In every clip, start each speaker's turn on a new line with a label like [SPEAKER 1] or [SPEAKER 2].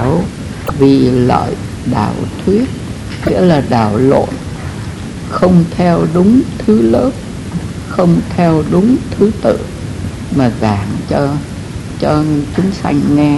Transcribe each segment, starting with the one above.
[SPEAKER 1] đảo vì lợi đảo thuyết, nghĩa là đảo lộn, không theo đúng thứ lớp, không theo đúng thứ tự mà giảng cho chúng sanh nghe,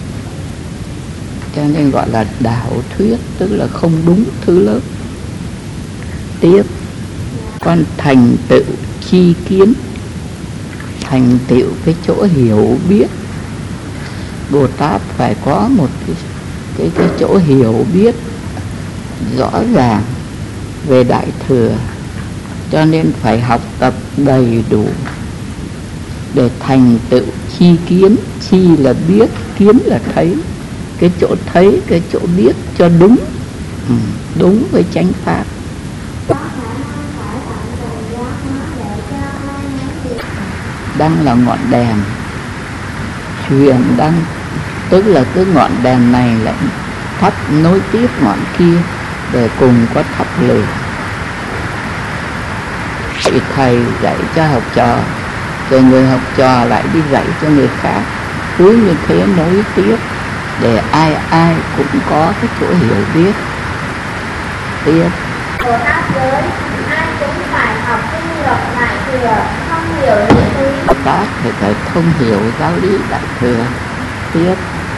[SPEAKER 1] cho nên gọi là đảo thuyết, tức là không đúng thứ lớp. Tiếp, con thành tựu chi kiến, thành tựu cái chỗ hiểu biết. Bồ Tát phải có một cái chỗ hiểu biết rõ ràng về Đại Thừa, cho nên phải học tập đầy đủ để thành tựu chi kiến. Chi là biết, kiến là thấy. Cái chỗ thấy, cái chỗ biết cho đúng, đúng với chánh pháp. Đăng là ngọn đèn, truyền đăng, tức là cái ngọn đèn này lại thắp nối tiếp ngọn kia để cùng có thắp lửa. Thầy dạy cho học trò, rồi người học trò lại đi dạy cho người khác, cứ như thế nối tiếp để ai ai cũng có cái chỗ hiểu biết. Tiếp,
[SPEAKER 2] Bồ Tát giới ai cũng phải học kinh luật Đại Thừa, không hiểu lý thuyết.
[SPEAKER 1] Bồ Tát phải thông hiểu giáo lý Đại Thừa. Tiếp,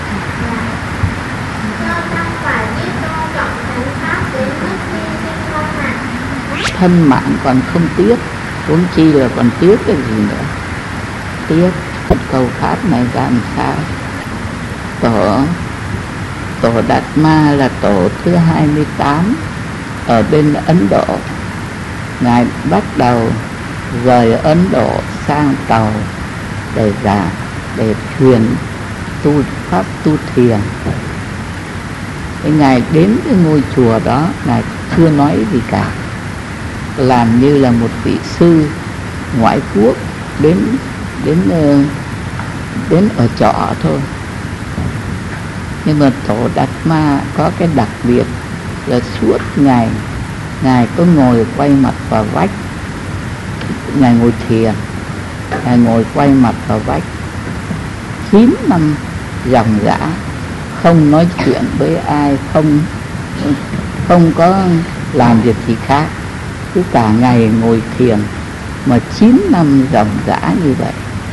[SPEAKER 2] phải biết tôn trọng thánh pháp đến mức hy sinh không hạn.
[SPEAKER 1] thân mạng còn không tiếc, huống chi là còn tiếc cái gì nữa. Tiếp, câu pháp này ra làm sao? Tổ Đạt Ma là tổ thứ 28 ở bên Ấn Độ. Ngài bắt đầu rời Ấn Độ sang Tàu để giảng, để truyền tu pháp tu thiền. Cái Ngài đến cái ngôi chùa đó, Ngài chưa nói gì cả, làm như là một vị sư ngoại quốc đến ở trọ thôi. Nhưng mà tổ Đạt Ma có cái đặc biệt là suốt ngày Ngài có ngồi quay mặt vào vách. Ngài ngồi thiền, Ngài ngồi quay mặt vào vách 9 năm dòng dã, không nói chuyện với ai, không có làm việc gì khác, cứ cả ngày ngồi thiền mà 9 năm dòng dã như vậy.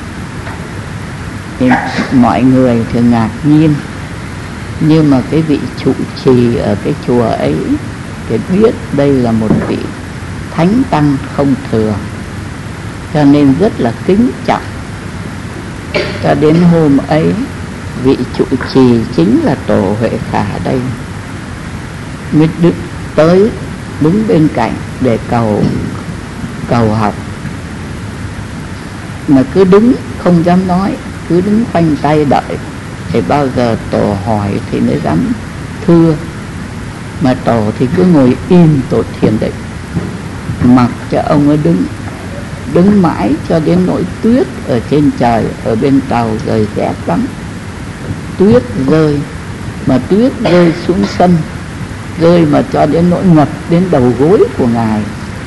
[SPEAKER 1] Thì mọi người thì ngạc nhiên, nhưng mà cái vị trụ trì ở cái chùa ấy thì biết đây là một vị thánh tăng không thường, cho nên rất là kính trọng. Cho đến hôm ấy, vị trụ trì chính là tổ Huệ Khả đây mới tới đứng bên cạnh để cầu học, mà cứ đứng không dám nói, cứ đứng khoanh tay đợi. Thì bao giờ tổ hỏi thì mới dám thưa, mà tổ thì cứ ngồi im, tổ thiền định, mặc cho ông ấy đứng mãi cho đến nỗi tuyết ở trên trời, ở bên Tàu rời rét lắm. Tuyết rơi, mà tuyết rơi xuống sân, rơi mà cho đến nỗi ngập đến đầu gối của Ngài.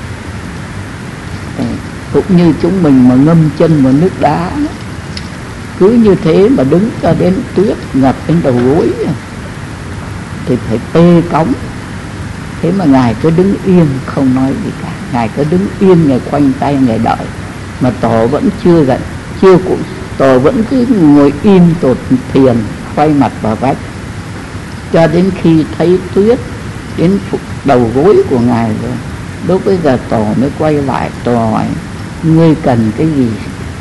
[SPEAKER 1] Cũng như chúng mình mà ngâm chân vào nước đá, cứ như thế mà đứng cho đến tuyết ngập đến đầu gối thì phải tê cống. Thế mà Ngài cứ đứng yên không nói gì cả, Ngài cứ đứng yên, Ngài khoanh tay, Ngài đợi. Mà tổ vẫn chưa dậy, tổ vẫn cứ ngồi im, tổ thiền quay mặt vào vách, cho đến khi thấy tuyết đến đầu gối của Ngài rồi. Lúc bây giờ tổ mới quay lại, tổ hỏi: ngươi cần cái gì?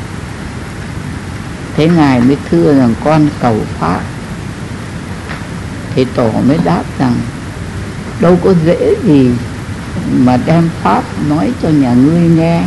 [SPEAKER 1] Thế Ngài mới thưa rằng: con cầu pháp. Thì tổ mới đáp rằng: đâu có dễ gì mà đem pháp nói cho nhà ngươi nghe.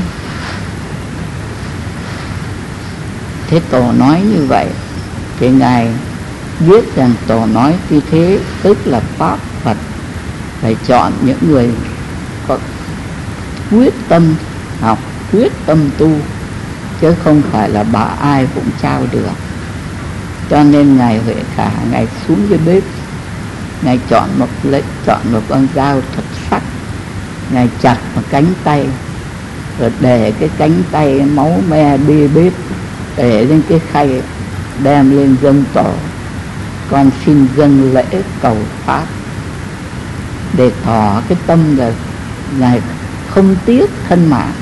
[SPEAKER 1] Thế tổ nói như vậy thì Ngài biết rằng tổ nói như thế tức là pháp Phật phải chọn những người có quyết tâm học, quyết tâm tu, chứ không phải là bà ai cũng trao được. Cho nên Ngài Huệ Khả, Ngài xuống dưới bếp, Ngài chọn một con dao thật sắc, Ngài chặt một cánh tay, rồi để cái cánh tay máu me bê bết, để lên cái khay đem lên dâng tổ. con xin dâng lễ cầu pháp, để tỏ cái tâm là không tiếc thân mạng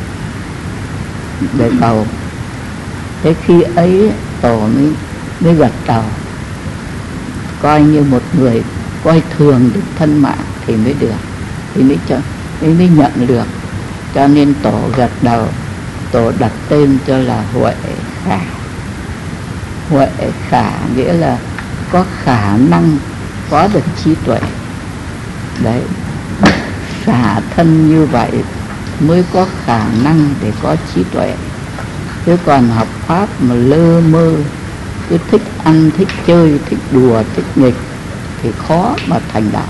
[SPEAKER 1] để cầu. Thế khi ấy tổ mới gật đầu, coi như một người coi thường được thân mạng thì mới được, thì mới nhận được. Cho nên tổ gật đầu, tổ đặt tên cho là Huệ Khả. Huệ Khả nghĩa là có khả năng có được trí tuệ. Đấy, xả thân như vậy mới có khả năng để có trí tuệ. Chứ còn học pháp mà lơ mơ, cứ thích ăn, thích chơi, thích đùa, thích nghịch thì khó mà thành đạo.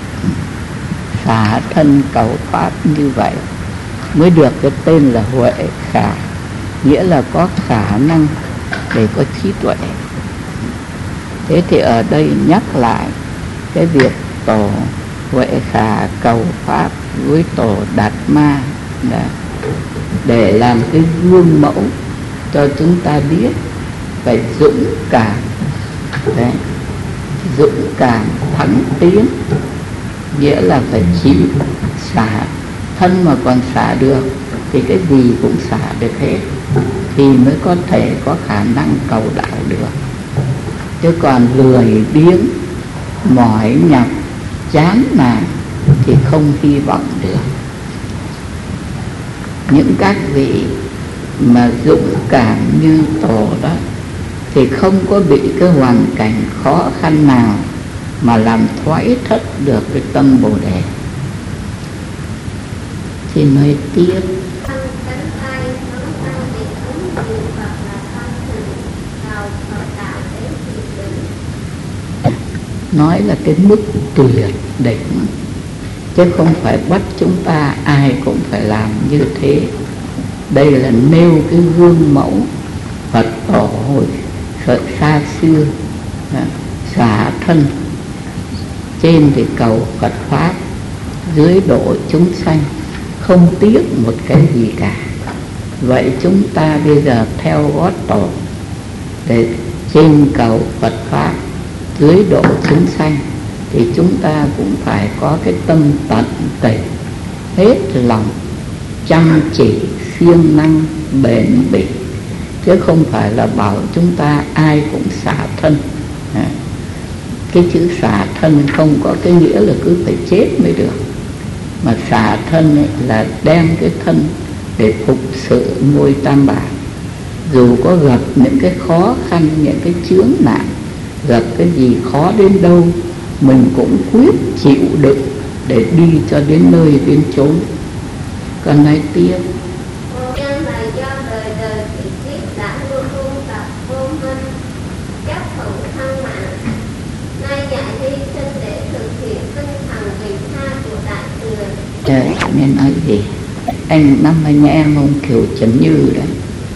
[SPEAKER 1] Xả thân cầu pháp như vậy mới được cái tên là Huệ Khả, nghĩa là có khả năng để có trí tuệ. Thế thì ở đây nhắc lại cái việc tổ Huệ Khả cầu pháp với tổ Đạt Ma để làm cái gương mẫu cho chúng ta biết phải dũng cảm. Đấy, dũng cảm thẳng tiến, nghĩa là phải chịu xả thân, mà còn xả được thì cái gì cũng xả được hết, thì mới có thể có khả năng cầu đạo được. Chứ còn lười biếng, mỏi nhọc, chán nản thì không hy vọng được. Những các vị mà dũng cảm như tổ đó thì không có bị cái hoàn cảnh khó khăn nào mà làm thoái thất được cái tâm Bồ Đề. Xin nói tiếp. Nói là cái mức tuyệt đỉnh, chứ không phải bắt chúng ta ai cũng phải làm như thế. Đây là nêu cái gương mẫu Phật tổ hồi xa xưa, xả thân, trên thì cầu Phật Pháp, dưới độ chúng sanh, không tiếc một cái gì cả. Vậy chúng ta bây giờ theo gót tổ, để trên cầu Phật Pháp, dưới độ chúng sanh, thì chúng ta cũng phải có cái tâm tận tịnh, hết lòng, chăm chỉ, siêng năng, bền bỉ, chứ không phải là bảo chúng ta ai cũng xả thân. Cái chữ xả thân không có cái nghĩa là cứ phải chết mới được, mà xả thân ấy là đem cái thân để phục sự ngôi Tam Bảo. Dù có gặp những cái khó khăn, những cái chướng nạn, gặp cái gì khó đến đâu, mình cũng quyết chịu đựng để đi cho đến nơi đến chốn. Còn nói tiếp. Trời, nên nói gì? Anh em ông Kiều Trấn Như đấy.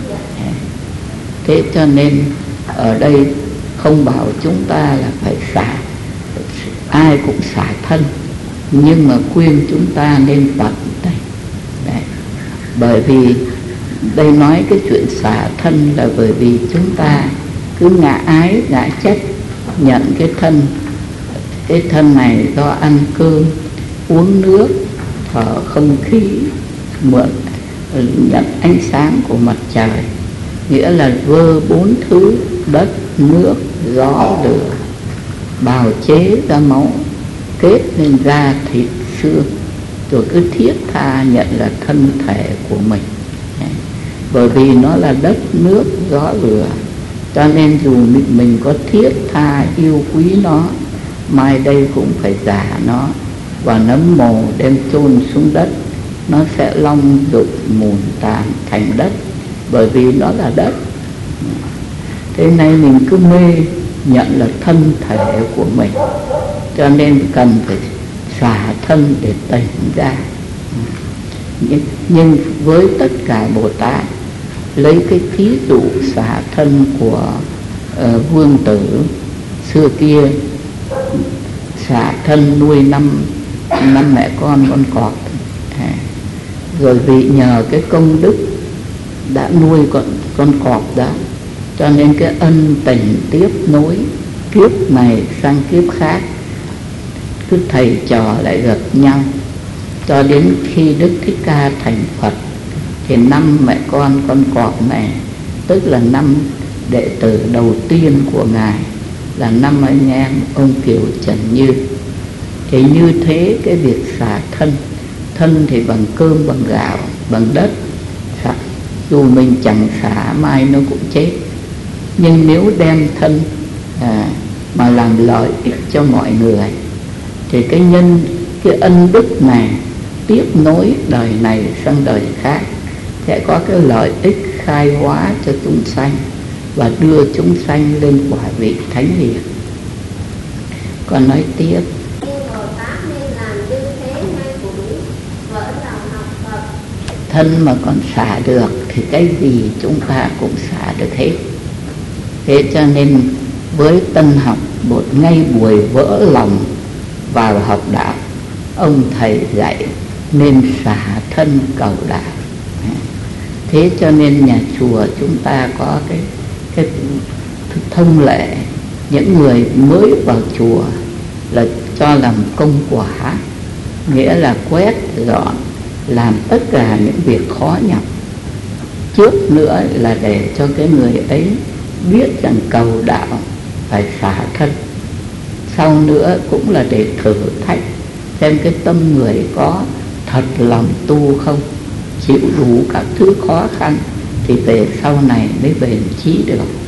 [SPEAKER 1] Thế cho nên ở đây không bảo chúng ta là phải xả, ai cũng xả thân, nhưng mà khuyên chúng ta nên tận tịnh. Bởi vì đây nói cái chuyện xả thân là bởi vì chúng ta cứ ngã ái, ngã chấp, nhận cái thân này do ăn cơm, uống nước, thở không khí, mượn nhận ánh sáng của mặt trời, nghĩa là vơ bốn thứ đất, nước, gió, lửa, bào chế ra máu, kết nên da thịt xương, rồi cứ thiết tha nhận là thân thể của mình. Bởi vì nó là đất, nước, gió, lửa, cho nên dù mình có thiết tha yêu quý nó, mai đây cũng phải giả nó và nấm mồ đem chôn xuống đất, nó sẽ long dụng mùn tàn thành đất, bởi vì nó là đất. Thế nay mình cứ mê nhận là thân thể của mình, cho nên cần phải xả thân để tỉnh ra. Nhưng với tất cả Bồ Tát, lấy cái thí dụ xả thân của Vương Tử xưa kia, xả thân nuôi năm mẹ con cọp, rồi vì nhờ cái công đức đã nuôi con cọp đó, cho nên cái ân tình tiếp nối kiếp này sang kiếp khác cứ thầy trò lại gặp nhau, cho đến khi Đức Thích Ca thành Phật thì năm mẹ con cọp này, tức là năm đệ tử đầu tiên của Ngài, là năm anh em ông Kiều Trần Như. Thì như thế cái việc xả thân thì bằng cơm, bằng gạo, bằng đất, dù mình chẳng xả mai nó cũng chết. Nhưng nếu đem thân mà làm lợi ích cho mọi người thì cái ân đức này tiếp nối đời này sang đời khác, sẽ có cái lợi ích khai hóa cho chúng sanh và đưa chúng sanh lên quả vị thánh hiền. Còn nói tiếp, thân mà còn xả được thì cái gì chúng ta cũng xả được hết. Thế cho nên với tân học, một ngay buổi vỡ lòng vào học đạo, ông thầy dạy nên xả thân cầu đạo. Thế cho nên nhà chùa chúng ta có cái thông lệ, những người mới vào chùa là cho làm công quả, nghĩa là quét dọn, làm tất cả những việc khó nhọc. Trước nữa là để cho cái người ấy biết rằng cầu đạo phải xả thân. Sau nữa cũng là để thử thách xem cái tâm người có thật lòng tu không, chịu đủ các thứ khó khăn thì về sau này mới bền chí được.